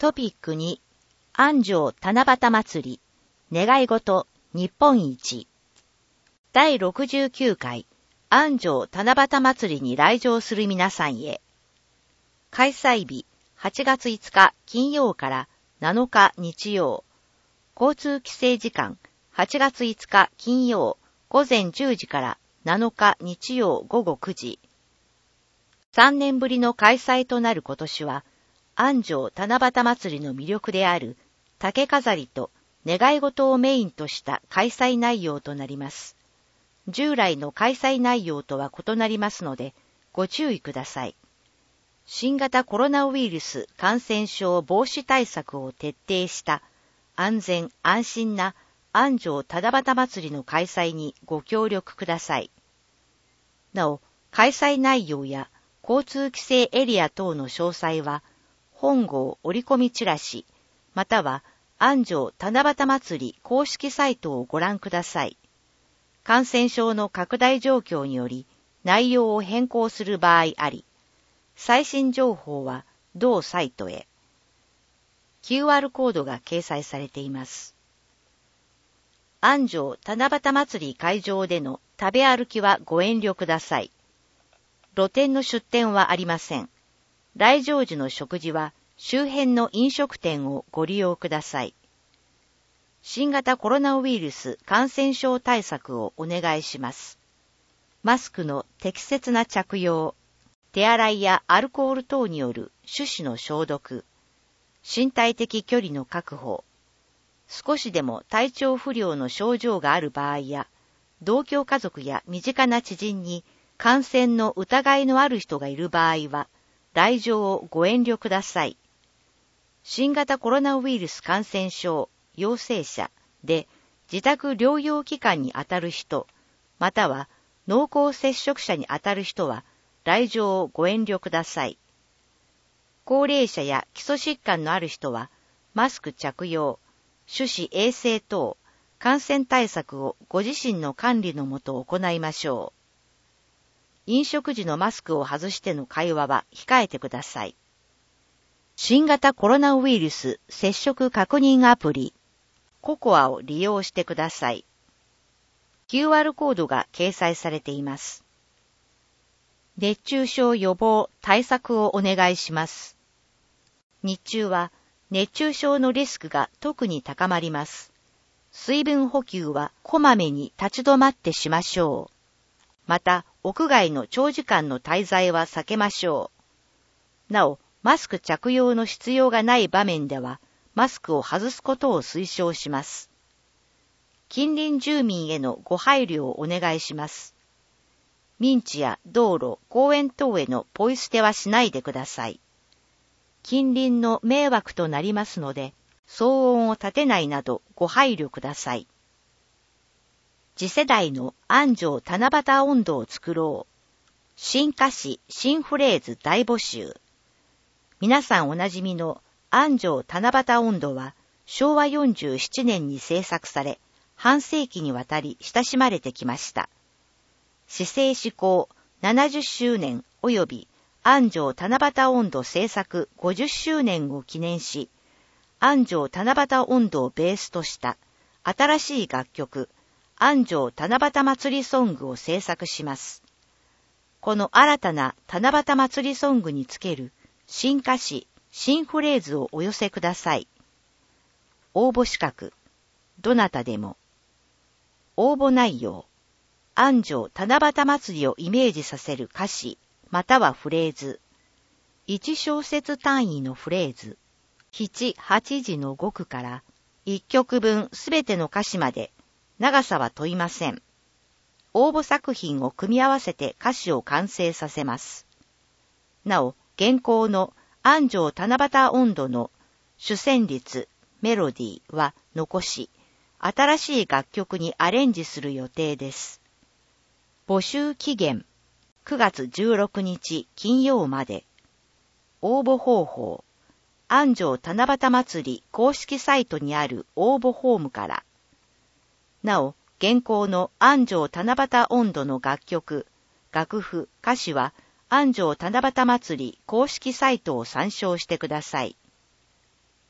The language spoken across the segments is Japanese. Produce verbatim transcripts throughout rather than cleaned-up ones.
トピックに、安城七夕祭り、願い事日本一。だいろくじゅうきゅうかい、安城七夕祭りに来場する皆さんへ。開催日、はちがついつか金曜からなのか日曜。交通規制時間、はちがついつか金曜、ごぜんじゅうじからなのか日曜ごごくじ。さんねんぶりの開催となる今年は、安城七夕祭りの魅力である竹飾りと願い事をメインとした開催内容となります。従来の開催内容とは異なりますので、ご注意ください。新型コロナウイルス感染症防止対策を徹底した安全安心な安城七夕祭りの開催にご協力ください。なお、開催内容や交通規制エリア等の詳細は、本号折り込みチラシ、または安城七夕祭り公式サイトをご覧ください。感染症の拡大状況により内容を変更する場合あり、最新情報は同サイトへ。キューアール コードが掲載されています。安城七夕祭り会場での食べ歩きはご遠慮ください。露店の出店はありません。来場時の食事は周辺の飲食店をご利用ください。新型コロナウイルス感染症対策をお願いします。マスクの適切な着用、手洗いやアルコール等による手指の消毒、身体的距離の確保、少しでも体調不良の症状がある場合や、同居家族や身近な知人に感染の疑いのある人がいる場合は、来場をご遠慮ください。新型コロナウイルス感染症陽性者で自宅療養期間にあたる人、または濃厚接触者にあたる人は来場をご遠慮ください。高齢者や基礎疾患のある人はマスク着用、手指衛生等感染対策をご自身の管理のもと行いましょう。飲食時のマスクを外しての会話は控えてください。新型コロナウイルス接触確認アプリ、ココアを利用してください。キューアール コードが掲載されています。熱中症予防対策をお願いします。日中は熱中症のリスクが特に高まります。水分補給はこまめに立ち止まってしましょう。また、屋外の長時間の滞在は避けましょう。なお、マスク着用の必要がない場面では、マスクを外すことを推奨します。近隣住民へのご配慮をお願いします。民地や道路、公園等へのポイ捨てはしないでください。近隣の迷惑となりますので、騒音を立てないなどご配慮ください。次世代の安城七夕音頭を作ろう。新歌詞、新フレーズ大募集。皆さんおなじみの安城七夕音頭はしょうわよんじゅうななねんに制作され、半世紀にわたり親しまれてきました。市政施行ななじゅっしゅうねん及び安城七夕音頭制作ごじゅっしゅうねんを記念し、安城七夕音頭をベースとした新しい楽曲、安城七夕祭りソングを制作します。この新たな七夕祭りソングにつける新歌詞、新フレーズをお寄せください。応募資格、どなたでも。応募内容、安城七夕祭りをイメージさせる歌詞、またはフレーズ。いち小節単位のフレーズ。なな、はちじのごくからいっきょくぶんすべての歌詞まで。長さは問いません。応募作品を組み合わせて歌詞を完成させます。なお、現行の安城七夕音頭の主旋律、メロディーは残し、新しい楽曲にアレンジする予定です。募集期限、くがつじゅうろくにち金曜まで。応募方法、安城七夕祭り公式サイトにある応募フォームから。なお、現行の安城七夕音頭の楽曲、楽譜、歌詞は安城七夕祭り公式サイトを参照してください。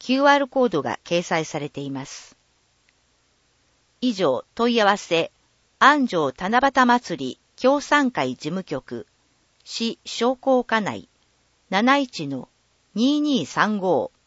キューアール コードが掲載されています。以上、問い合わせ、安城七夕祭り協賛会事務局、市商工課内 なないちのにーにーさんご